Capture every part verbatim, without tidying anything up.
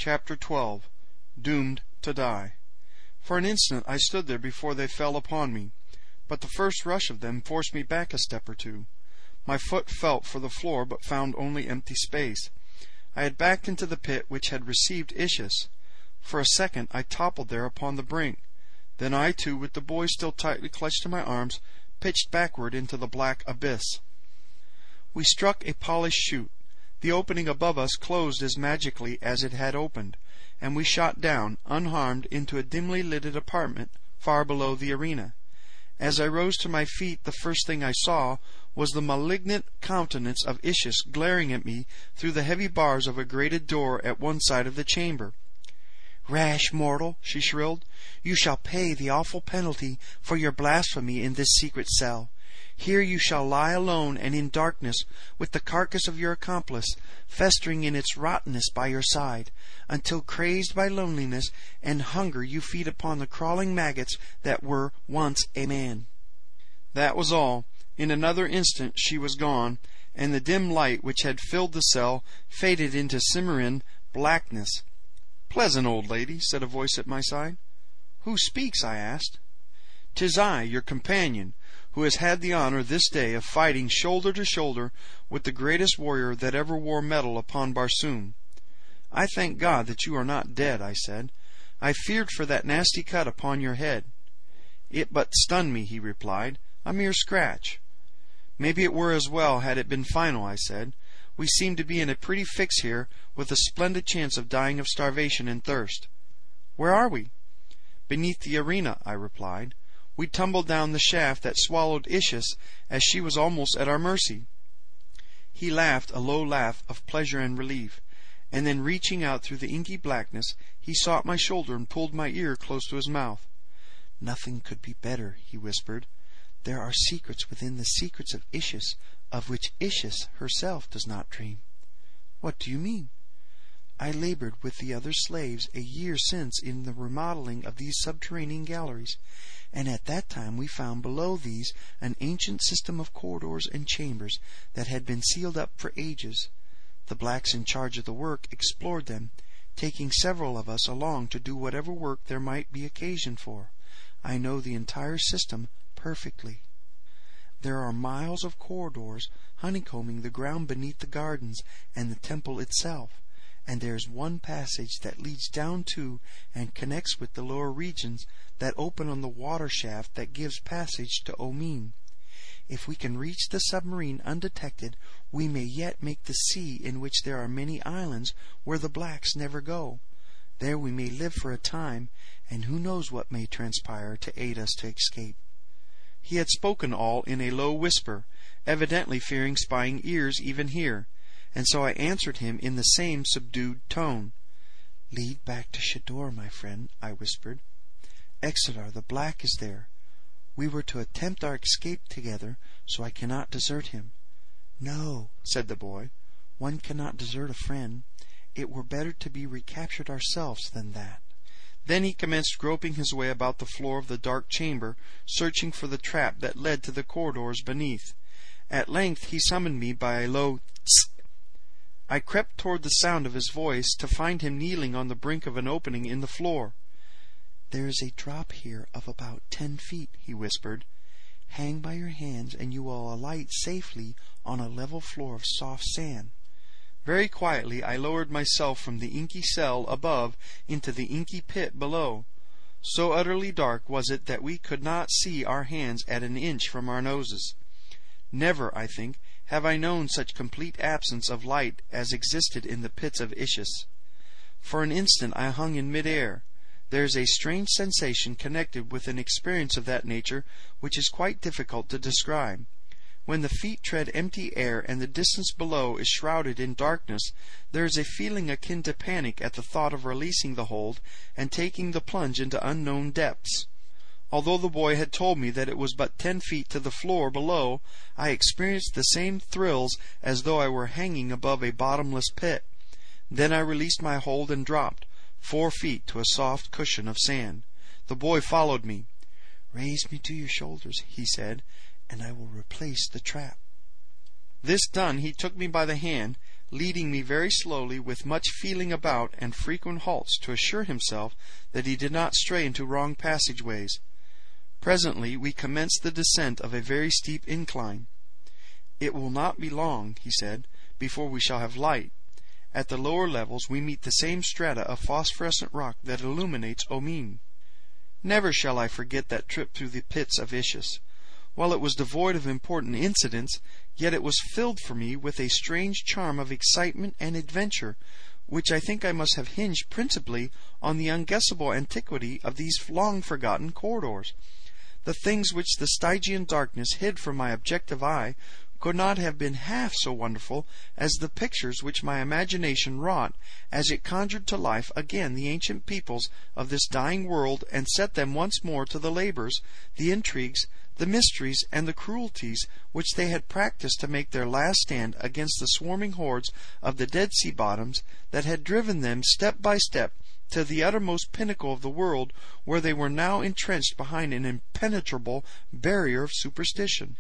Chapter twelve. Doomed to Die. For an instant I stood there before they fell upon me, but the first rush of them forced me back a step or two. My foot felt for the floor, but found only empty space. I had backed into the pit which had received Ischus. For a second I toppled there upon the brink. Then I, too, with the boy still tightly clutched in my arms, pitched backward into the black abyss. We struck a polished chute. The opening above us closed as magically as it had opened, and we shot down, unharmed, into a dimly lighted apartment far below the arena. As I rose to my feet, the first thing I saw was the malignant countenance of Ischus glaring at me through the heavy bars of a grated door at one side of the chamber. "Rash mortal," she shrilled, "you shall pay the awful penalty for your blasphemy in this secret cell. Here you shall lie alone and in darkness, with the carcass of your accomplice festering in its rottenness by your side, until crazed by loneliness and hunger you feed upon the crawling maggots that were once a man." That was all. In another instant she was gone, and the dim light which had filled the cell faded into Cimmerian blackness. "Pleasant old lady," said a voice at my side. "Who speaks?" I asked. "'Tis I, your companion, who has had the honor this day of fighting shoulder to shoulder with the greatest warrior that ever wore metal upon Barsoom." "I thank God that you are not dead," I said. "I feared for that nasty cut upon your head." "It but stunned me," he replied. "A mere scratch." "Maybe it were as well had it been final," I said. "We seem to be in a pretty fix here, with a splendid chance of dying of starvation and thirst." "Where are we?" "Beneath the arena," I replied. "We tumbled down the shaft that swallowed Ischus as she was almost at our mercy." He laughed a low laugh of pleasure and relief, and then reaching out through the inky blackness, he sought my shoulder and pulled my ear close to his mouth. "Nothing could be better," he whispered. "There are secrets within the secrets of Ischus of which Ischus herself does not dream." "What do you mean?" "I labored with the other slaves a year since in the remodeling of these subterranean galleries, and at that time we found below these an ancient system of corridors and chambers that had been sealed up for ages. The blacks in charge of the work explored them, taking several of us along to do whatever work there might be occasion for. I know the entire system perfectly. There are miles of corridors honeycombing the ground beneath the gardens and the temple itself, and there is one passage that leads down to and connects with the lower regions that open on the water shaft that gives passage to Omine. If we can reach the submarine undetected, we may yet make the sea in which there are many islands where the blacks never go. There we may live for a time, and who knows what may transpire to aid us to escape." He had spoken all in a low whisper, evidently fearing spying ears even here, and so I answered him in the same subdued tone. "Lead back to Shador, my friend," I whispered. "Exeter the Black is there. We were to attempt our escape together, so I cannot desert him." "No," said the boy, "one cannot desert a friend. It were better to be recaptured ourselves than that." Then he commenced groping his way about the floor of the dark chamber, searching for the trap that led to the corridors beneath. At length he summoned me by a low "Tst!" I crept toward the sound of his voice, to find him kneeling on the brink of an opening in the floor. "There is a drop here of about ten feet," he whispered. "Hang by your hands, and you will alight safely on a level floor of soft sand." Very quietly I lowered myself from the inky cell above into the inky pit below. So utterly dark was it that we could not see our hands at an inch from our noses. Never, I think, have I known such complete absence of light as existed in the pits of Ischus. For an instant I hung in mid-air. There is a strange sensation connected with an experience of that nature which is quite difficult to describe. When the feet tread empty air and the distance below is shrouded in darkness, there is a feeling akin to panic at the thought of releasing the hold and taking the plunge into unknown depths. Although the boy had told me that it was but ten feet to the floor below, I experienced the same thrills as though I were hanging above a bottomless pit. Then I released my hold and dropped, four feet to a soft cushion of sand. The boy followed me. "Raise me to your shoulders," he said, "and I will replace the trap." This done, he took me by the hand, leading me very slowly with much feeling about and frequent halts to assure himself that he did not stray into wrong passageways. Presently we commenced the descent of a very steep incline. "It will not be long," he said, "before we shall have light. At the lower levels we meet the same strata of phosphorescent rock that illuminates Omine." Never shall I forget that trip through the pits of Ischus. While it was devoid of important incidents, yet it was filled for me with a strange charm of excitement and adventure, which I think I must have hinged principally on the unguessable antiquity of these long-forgotten corridors. The things which the Stygian darkness hid from my objective eye could not have been half so wonderful as the pictures which my imagination wrought as it conjured to life again the ancient peoples of this dying world and set them once more to the labors, the intrigues, the mysteries, and the cruelties which they had practised to make their last stand against the swarming hordes of the Dead Sea bottoms that had driven them step by step to the uttermost pinnacle of the world, where they were now entrenched behind an impenetrable barrier of superstition.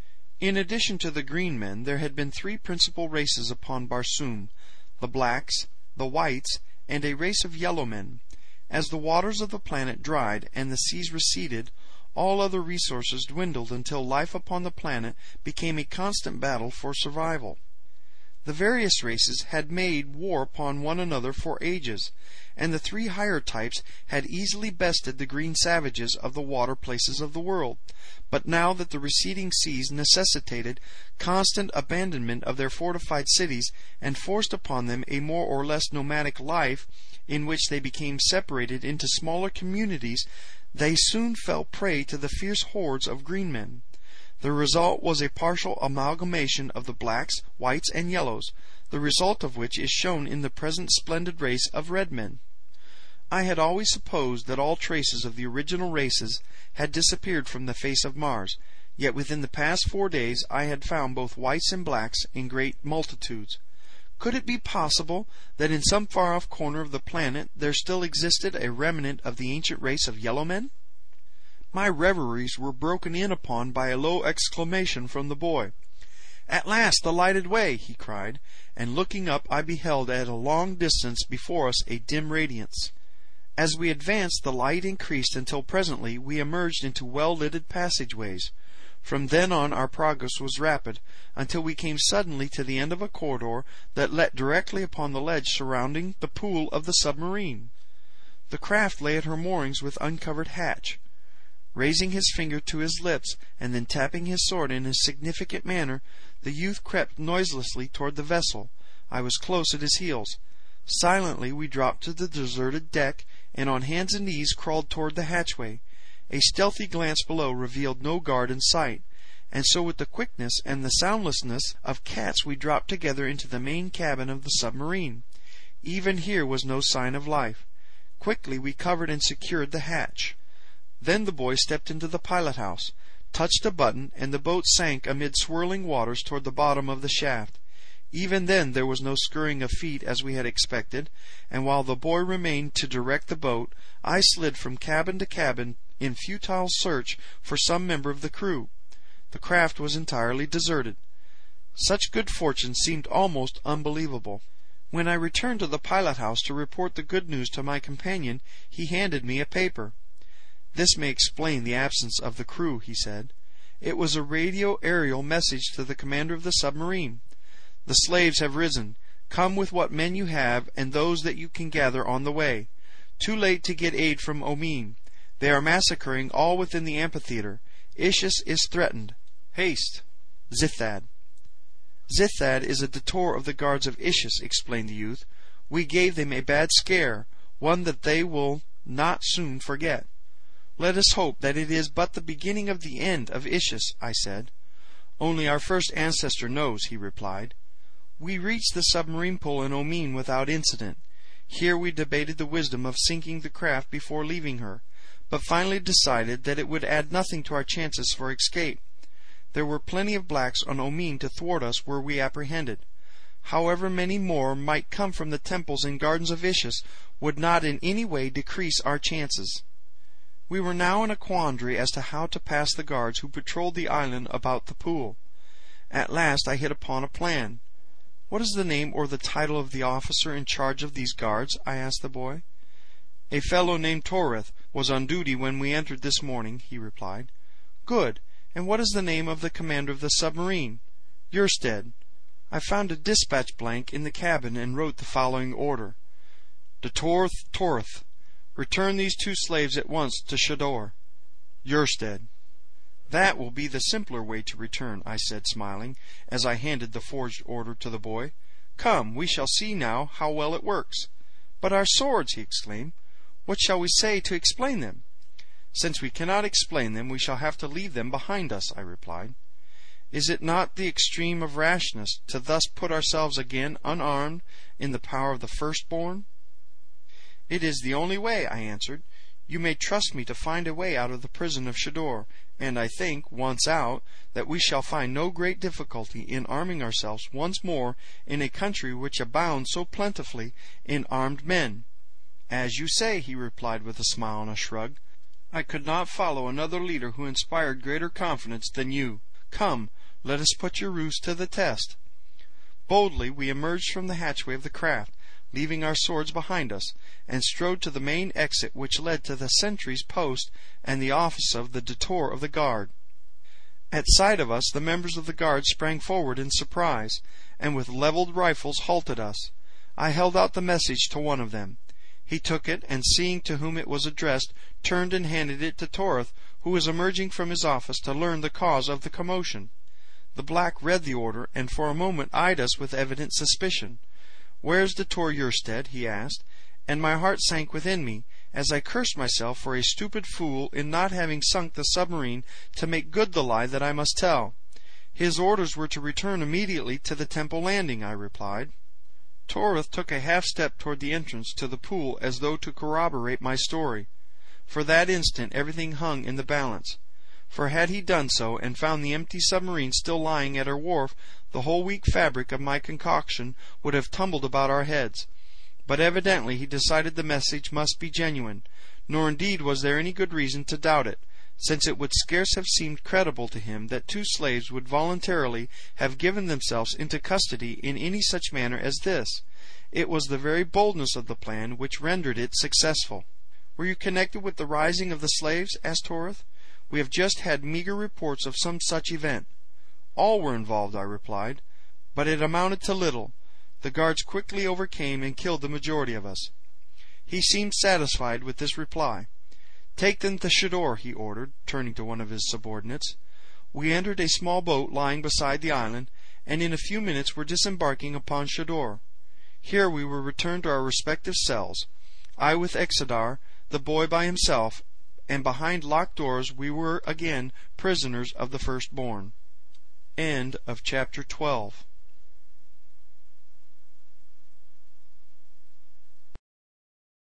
In addition to the green men, there had been three principal races upon Barsoom: the blacks, the whites, and a race of yellow men. As the waters of the planet dried and the seas receded, all other resources dwindled until life upon the planet became a constant battle for survival. The various races had made war upon one another for ages, and the three higher types had easily bested the green savages of the water places of the world. But now that the receding seas necessitated constant abandonment of their fortified cities and forced upon them a more or less nomadic life, in which they became separated into smaller communities, they soon fell prey to the fierce hordes of green men. The result was a partial amalgamation of the blacks, whites, and yellows, the result of which is shown in the present splendid race of red men. I had always supposed that all traces of the original races had disappeared from the face of Mars, yet within the past four days I had found both whites and blacks in great multitudes. Could it be possible that in some far-off corner of the planet there still existed a remnant of the ancient race of yellow men? My reveries were broken in upon by a low exclamation from the boy. "At last the lighted way!" he cried, and looking up I beheld at a long distance before us a dim radiance. As we advanced the light increased until presently we emerged into well-lighted passageways. From then on our progress was rapid, until we came suddenly to the end of a corridor that let directly upon the ledge surrounding the pool of the submarine. The craft lay at her moorings with uncovered hatch. Raising his finger to his lips, and then tapping his sword in a significant manner, the youth crept noiselessly toward the vessel. I was close at his heels. Silently we dropped to the deserted deck, and on hands and knees crawled toward the hatchway. A stealthy glance below revealed no guard in sight, and so with the quickness and the soundlessness of cats we dropped together into the main cabin of the submarine. Even here was no sign of life. Quickly we covered and secured the hatch. Then the boy stepped into the pilot-house, touched a button, and the boat sank amid swirling waters toward the bottom of the shaft. Even then there was no scurrying of feet as we had expected, and while the boy remained to direct the boat, I slid from cabin to cabin in futile search for some member of the crew. The craft was entirely deserted. Such good fortune seemed almost unbelievable. When I returned to the pilot-house to report the good news to my companion, he handed me a paper. "This may explain the absence of the crew," he said. It was a radio aerial message to the commander of the submarine. "The slaves have risen. Come with what men you have and those that you can gather on the way. Too late to get aid from Omine. They are massacring all within the amphitheater. Ischus is threatened. Haste. Zithad." "Zithad is a detour of the guards of Ischus," explained the youth. "We gave them a bad scare, one that they will not soon forget." "Let us hope that it is but the beginning of the end of Ischus," I said. "Only our first ancestor knows," he replied. We reached the submarine pool in Omine without incident. Here we debated the wisdom of sinking the craft before leaving her, but finally decided that it would add nothing to our chances for escape. There were plenty of blacks on Omine to thwart us were we apprehended. However many more might come from the temples and gardens of Ischus would not in any way decrease our chances. We were now in a quandary as to how to pass the guards who patrolled the island about the pool. At last I hit upon a plan. "What is the name or the title of the officer in charge of these guards?" I asked the boy. "A fellow named Torith was on duty when we entered this morning," he replied. "Good. And what is the name of the commander of the submarine?" "Yerstead." I found a dispatch blank in the cabin and wrote the following order: "De Torth Torth. Return these two slaves at once to Shador. Yerstead." "That will be the simpler way to return," I said, smiling, as I handed the forged order to the boy. "Come, we shall see now how well it works." "But our swords!" he exclaimed. "What shall we say to explain them?" "Since we cannot explain them, we shall have to leave them behind us," I replied. "Is it not the extreme of rashness to thus put ourselves again unarmed in the power of the firstborn?" "It is the only way," I answered. "You may trust me to find a way out of the prison of Shador, and I think, once out, that we shall find no great difficulty in arming ourselves once more in a country which abounds so plentifully in armed men." "As you say," he replied with a smile and a shrug. "I could not follow another leader who inspired greater confidence than you. Come, let us put your ruse to the test." Boldly we emerged from the hatchway of the craft, leaving our swords behind us, and strode to the main exit which led to the sentry's post and the office of the Detour of the guard. At sight of us the members of the guard sprang forward in surprise, and with levelled rifles halted us. I held out the message to one of them. He took it, and seeing to whom it was addressed, turned and handed it to Torith, who was emerging from his office to learn the cause of the commotion. The black read the order, and for a moment eyed us with evident suspicion. "Where's Detour Yerstead?" he asked, and my heart sank within me, as I cursed myself for a stupid fool in not having sunk the submarine to make good the lie that I must tell. "His orders were to return immediately to the Temple landing," I replied. Torith took a half step toward the entrance to the pool as though to corroborate my story. For that instant everything hung in the balance. For had he done so, and found the empty submarine still lying at her wharf, the whole weak fabric of my concoction would have tumbled about our heads. But evidently he decided the message must be genuine, nor indeed was there any good reason to doubt it, since it would scarce have seemed credible to him that two slaves would voluntarily have given themselves into custody in any such manner as this. It was the very boldness of the plan which rendered it successful. "Were you connected with the rising of the slaves?" asked Torith. "We have just had meagre reports of some such event." "All were involved," I replied, "but it amounted to little. The guards quickly overcame and killed the majority of us." He seemed satisfied with this reply. "Take them to Shador," he ordered, turning to one of his subordinates. We entered a small boat lying beside the island, and in a few minutes were disembarking upon Shador. Here we were returned to our respective cells, I with Exedar, the boy by himself, and behind locked doors we were again prisoners of the firstborn. End of chapter twelve.